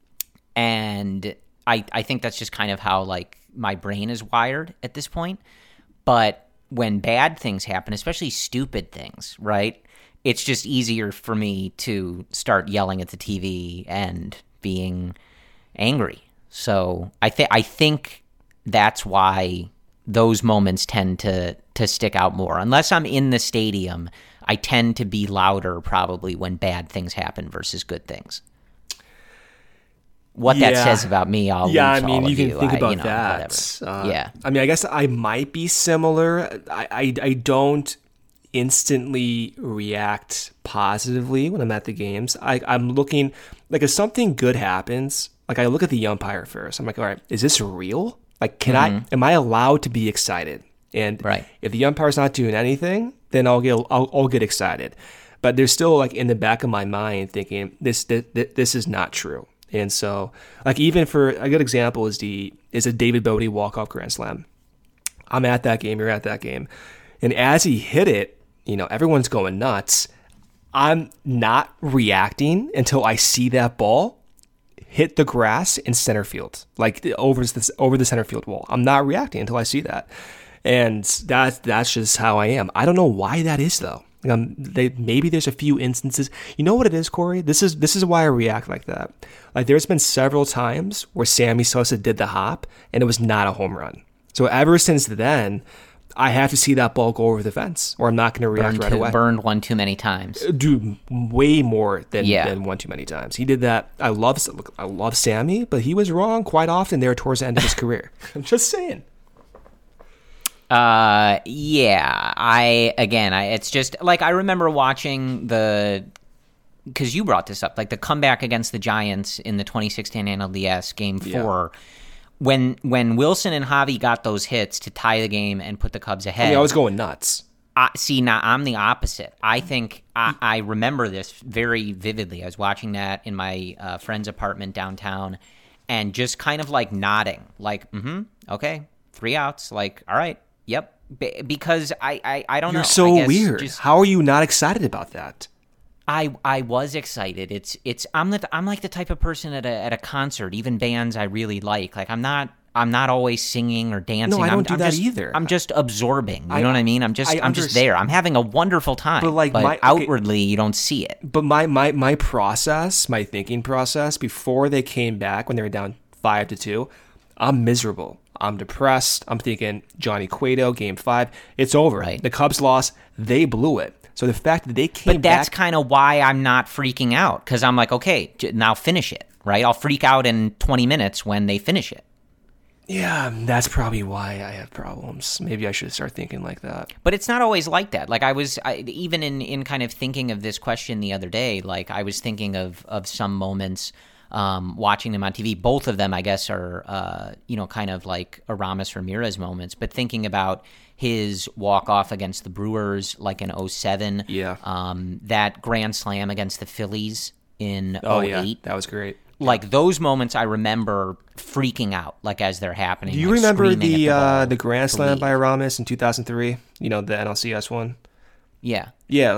I think that's just kind of how like my brain is wired at this point. But when bad things happen, especially stupid things, right, it's just easier for me to start yelling at the TV and being angry. So I think that's why those moments tend to stick out more. Unless I'm in the stadium, I tend to be louder probably when bad things happen versus good things. What that says about me, I'll leave to all of you can think about that. Yeah. I mean, I guess I might be similar. I don't instantly react positively when I'm at the games. I'm looking, like if something good happens, like I look at the umpire first. I'm like, all right, is this real? Like, am I allowed to be excited? And if the umpire's not doing anything, then I'll get excited. But there's still like in the back of my mind thinking this is not true. And so, like even for a good example is a David Bodie walk-off grand slam. I'm at that game. You're at that game, and as he hit it, everyone's going nuts. I'm not reacting until I see that ball hit the grass in center field, like over the center field wall. I'm not reacting until I see that, and that's just how I am. I don't know why that is though. Maybe there's a few instances. You know what it is, Corey? This is why I react like that. Like there's been several times where Sammy Sosa did the hop and it was not a home run. So ever since then, I have to see that ball go over the fence, or I'm not going to react right away. Burned one too many times. Do way more than one too many times. He did that. I love Sammy, but he was wrong quite often there towards the end of his career. I'm just saying. It's just like I remember watching because you brought this up, like the comeback against the Giants in the 2016 NLDS Game 4. when Wilson and Javi got those hits to tie the game and put the Cubs ahead. I mean, I was going nuts. See, now I'm the opposite. I think I remember this very vividly. I was watching that in my friend's apartment downtown and just kind of like nodding, like, okay, 3 outs. Like, all right, yep. Because I don't know. You're so weird. How are you not excited about that? I was excited. I'm like the type of person at a concert, even bands I really like. Like I'm not always singing or dancing. No, I don't do that just, either. I'm just absorbing. You know what I mean? I'm just there. I'm having a wonderful time. But outwardly, you don't see it. But my process, my thinking process, before they came back when they were down 5-2, I'm miserable. I'm depressed. I'm thinking Johnny Cueto, Game 5, it's over. Right. The Cubs lost. They blew it. So the fact that they came back... But that's kind of why I'm not freaking out, because I'm like, okay, now finish it, right? I'll freak out in 20 minutes when they finish it. Yeah, that's probably why I have problems. Maybe I should start thinking like that. But it's not always like that. Like even in kind of thinking of this question the other day, like I was thinking of some moments watching them on TV. Both of them, I guess, are kind of like Aramis Ramirez moments. But thinking about his walk-off against the Brewers, like in 2007. Yeah. That grand slam against the Phillies in 2008. Oh, yeah, that was great. Like those moments I remember freaking out, like as they're happening. Do you like remember the grand slam by Aramis in 2003? You know, the NLCS one? Yeah. Yeah,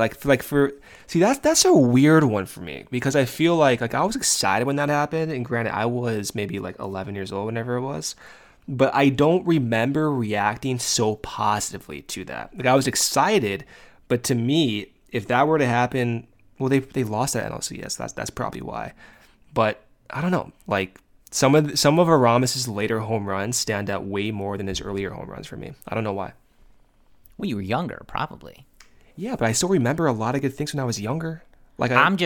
that's a weird one for me because I feel like I was excited when that happened, and granted I was maybe like 11 years old whenever it was. But I don't remember reacting so positively to that. Like I was excited, but to me, if that were to happen, well, they lost that NLCS. That's probably why. But I don't know. Like some of Aramis's later home runs stand out way more than his earlier home runs for me. I don't know why. Well, you were younger, probably. Yeah, but I still remember a lot of good things when I was younger. Like I'm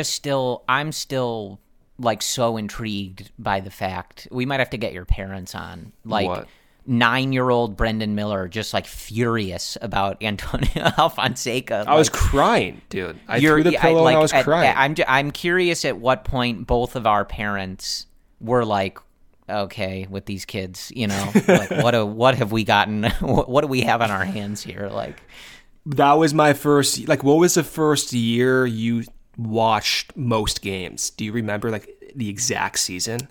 still like so intrigued by the fact we might have to get your parents on. Like what? 9-year-old Brendan Miller just like furious about Antonio Alfonseca. I was crying, dude. I threw the pillow and I was crying. I'm curious at what point both of our parents were like, okay, with these kids, you know, like what have we gotten? What do we have on our hands here? Like that was my first. Like, what was the first year you watched most games? Do you remember like the exact season?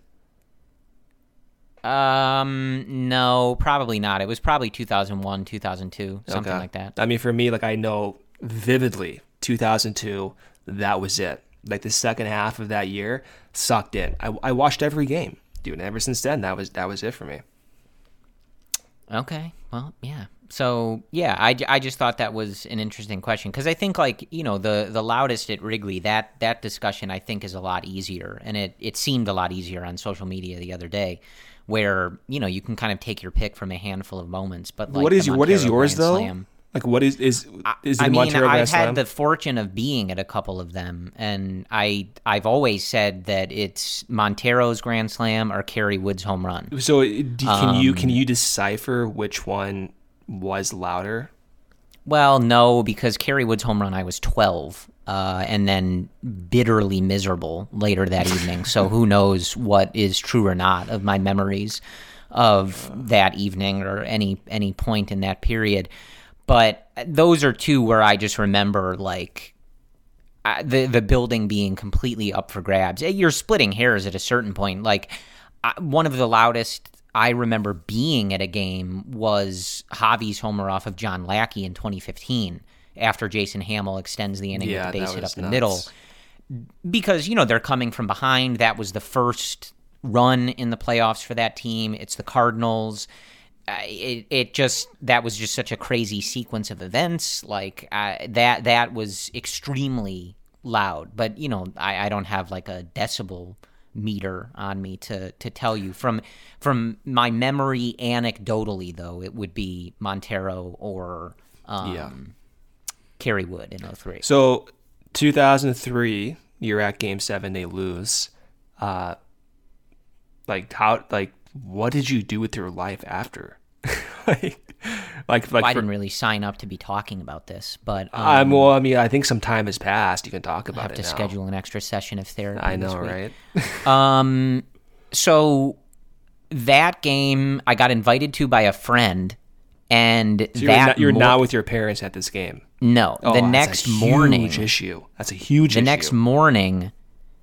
No, probably not. It was probably 2001, 2002, something like that. I mean, for me, like I know vividly 2002, that was it. Like the second half of that year sucked in. I watched every game, dude, and ever since then, that was it for me. Okay. Well, yeah. So, yeah, I just thought that was an interesting question because I think, like, you know, the loudest at Wrigley, that discussion I think is a lot easier, and it seemed a lot easier on social media the other day, where you know you can kind of take your pick from a handful of moments. But like, what is yours though? Slam, like, what is the I mean, Montero Grand I've Slam? had the fortune of being at a couple of them, and I've always said that it's Montero's Grand Slam or Kerry Wood's home run. So can you decipher which one was louder? Well, no, because Kerry Wood's home run, I was 12, and then bitterly miserable later that evening. So who knows what is true or not of my memories of that evening or any point in that period. But those are two where I just remember like the building being completely up for grabs. You're splitting hairs at a certain point. Like one of the loudest I remember being at a game was Javi's homer off of John Lackey in 2015 after Jason Hamill extends the inning with the base hit up the middle. Because, you know, they're coming from behind. That was the first run in the playoffs for that team. It's the Cardinals. That was just such a crazy sequence of events. Like that was extremely loud. But, you know, I don't have like a decibel meter on me to tell you from my memory. Anecdotally, though, it would be Montero or Kerry Wood in 2003. So 2003, you're at Game 7, they lose. What did you do with your life after? I didn't really sign up to be talking about this, but well, I mean, I think some time has passed. You can talk about it. I have to schedule an extra session of therapy. I know, right? So that game I got invited to by a friend, and So you're not with your parents at this game. No, Oh, the next morning. Huge issue. That's a huge issue. The next morning,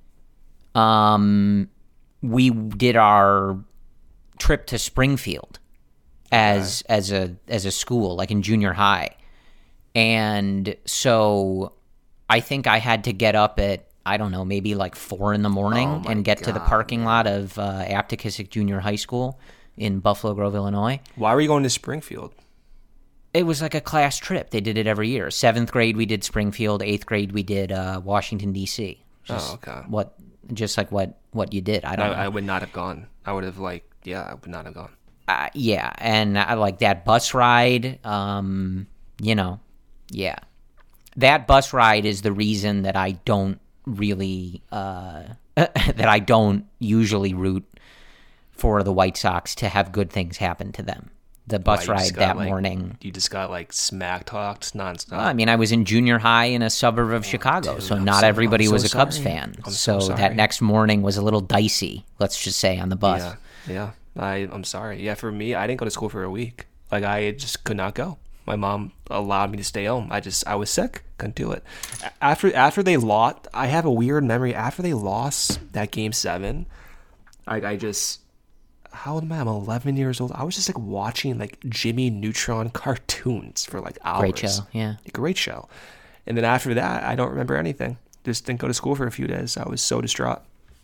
we did our trip to Springfield as a school, like in junior high, and so I think I had to get up at, I don't know, maybe like 4 a.m. and get to the parking lot of Aptekissick Junior High School in Buffalo Grove, Illinois. Why were you going to Springfield? It was like a class trip. They did it every year. 7th grade we did Springfield. 8th grade we did Washington D.C. Okay. Just like what you did. I don't know. I would not have gone. I would have I would not have gone. Yeah, and I like that bus ride. Yeah, that bus ride is the reason that I don't really that I don't usually root for the White Sox to have good things happen to them. The bus ride that morning. You just got smack talked nonstop. Well, I mean, I was in junior high in a suburb of Chicago, dude, so not everybody was a Cubs sorry. fan. I'm So so that sorry. next morning was a little dicey, let's just say, on the bus. Yeah. I'm sorry. Yeah, for me, I didn't go to school for a week. I just could not go. My mom allowed me to stay home. I was sick. Couldn't do it. After they lost, I have a weird memory. After they lost that game 7, I just, how old am I? I'm 11 years old. I was just watching Jimmy Neutron cartoons for hours. Great show, yeah. Great show. And then after that, I don't remember anything. Just didn't go to school for a few days. I was so distraught.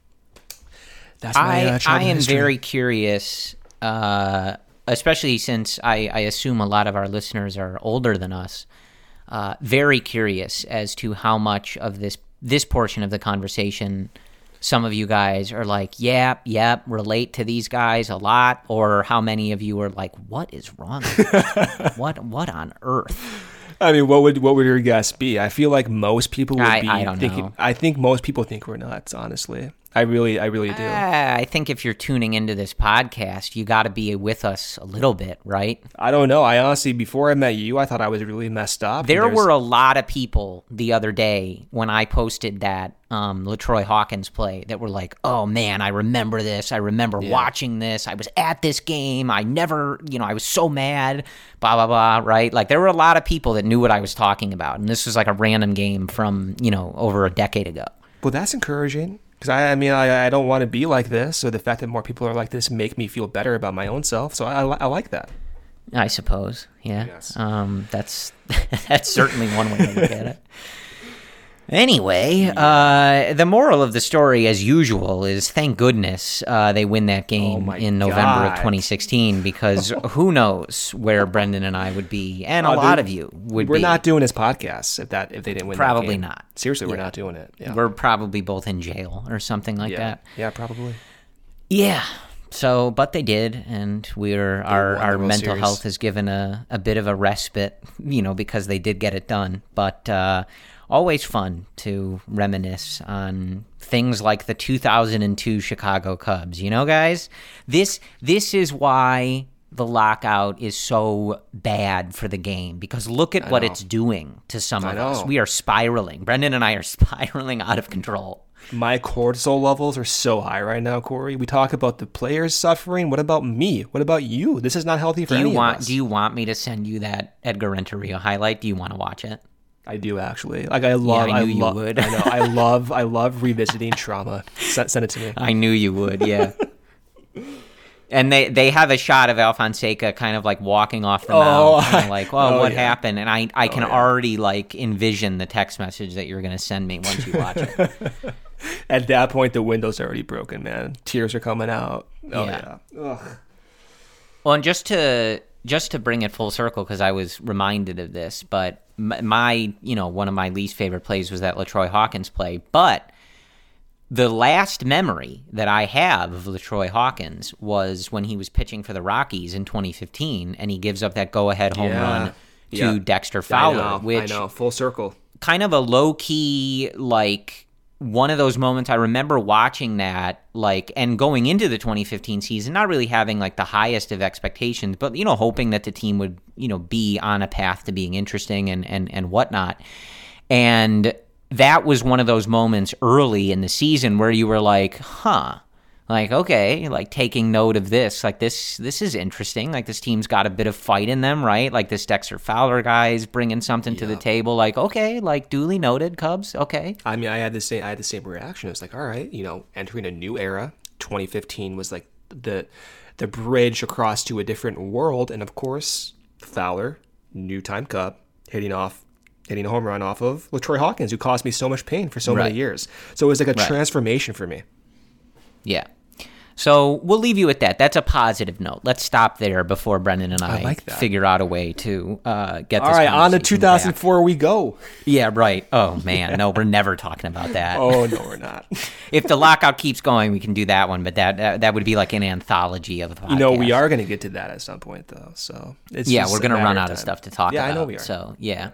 That's my I am history. very curious, especially since I assume a lot of our listeners are older than us. Very curious as to how much of this portion of the conversation some of you guys are like, yep, relate to these guys a lot, or how many of you are like, what is wrong with you? What on earth? I mean, what would your guess be? I feel like most people would be I don't thinking. know. I think most people think we're nuts. Honestly, I really do. I think if you're tuning into this podcast, you got to be with us a little bit, right? I don't know. I honestly, before I met you, I thought I was really messed up. There were a lot of people the other day when I posted that LaTroy Hawkins play that were like, oh man, I remember this. I remember watching this. I was at this game. I never, I was so mad, blah, blah, blah, right? There were a lot of people that knew what I was talking about. And this was a random game from, over a decade ago. Well, that's encouraging. Because I don't want to be like this. So the fact that more people are like this make me feel better about my own self. So I like that. I suppose, yeah. Yes. That's certainly one way to look at it. Anyway, the moral of the story, as usual, is thank goodness they win that game in November of 2016, because who knows where Brendan and I would be, and a lot of you would be. We're not doing this podcast if they didn't win that Probably game. not. Seriously, we're not doing it. Yeah. We're probably both in jail or something like that. Yeah, probably. Yeah. So, but they did, and our World mental Series. health has given a bit of a respite, because they did get it done. But always fun to reminisce on things like the 2002 Chicago Cubs. Guys, this is why the lockout is so bad for the game, because look at what it's doing to some of us. We are spiraling. Brendan and I are spiraling out of control. My cortisol levels are so high right now, Corey. We talk about the players suffering. What about me? What about you? This is not healthy for any of us. Do you want me to send you that Edgar Renteria highlight? Do you want to watch it? I do actually. I love. I knew you would. I know. I love revisiting trauma. Send it to me. I knew you would. Yeah. And they have a shot of Alfonseca kind of walking off the mound, kind of what happened? And I can already envision the text message that you're going to send me once you watch it. At that point, the window's already broken, man. Tears are coming out. Oh Yeah. yeah. Ugh. Well, and just to bring it full circle, because I was reminded of this, but my one of my least favorite plays was that LaTroy Hawkins play, but the last memory that I have of LaTroy Hawkins was when he was pitching for the Rockies in 2015, and he gives up that go-ahead home run to Dexter Fowler, which I know, full circle. Kind of a low-key, one of those moments. I remember watching that, and going into the 2015 season, not really having the highest of expectations, but hoping that the team would be on a path to being interesting and whatnot. And that was one of those moments early in the season where you were like, Like, okay, like taking note of this, like this is interesting. Like this team's got a bit of fight in them, right? Like this Dexter Fowler guy's bringing something to the table. Like, okay, like duly noted, Cubs. Okay. I mean, I had the same reaction. It was like, all right, entering a new era. 2015 was like the bridge across to a different world, and of course, Fowler, new-time Cub, hitting a home run off of LaTroy Hawkins, who caused me so much pain for so many years. So it was like a transformation for me. Yeah. So we'll leave you with that. That's a positive note. Let's stop there before Brendan and I like that. figure out a way to get this. All right, on to conversation 2004 back. we go. Yeah, right. Oh, man. No, we're never talking about that. Oh, no, we're not. If the lockout keeps going, we can do that one, but that would be like an anthology of the podcast. We are going to get to that at some point, though. So it's we're going to run out of stuff to talk about. Yeah, I know we are. So, yeah.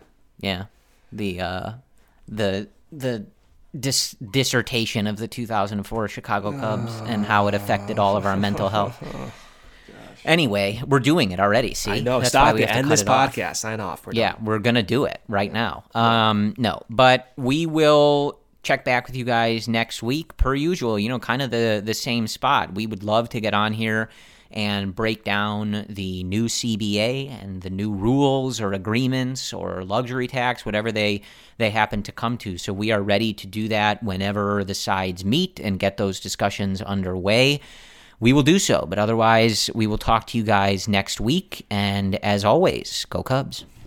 The dissertation of the 2004 Chicago Cubs and how it affected all of our mental health. Anyway, we're doing it already. See, I know. That's Stop why we it. have to End cut this it off. podcast. Sign off. We're gonna do it right now. No, but we will check back with you guys next week, per usual. Kind of the same spot. We would love to get on here and break down the new CBA and the new rules or agreements or luxury tax, whatever they happen to come to. So we are ready to do that whenever the sides meet and get those discussions underway. We will do so, but otherwise we will talk to you guys next week. And as always, go Cubs.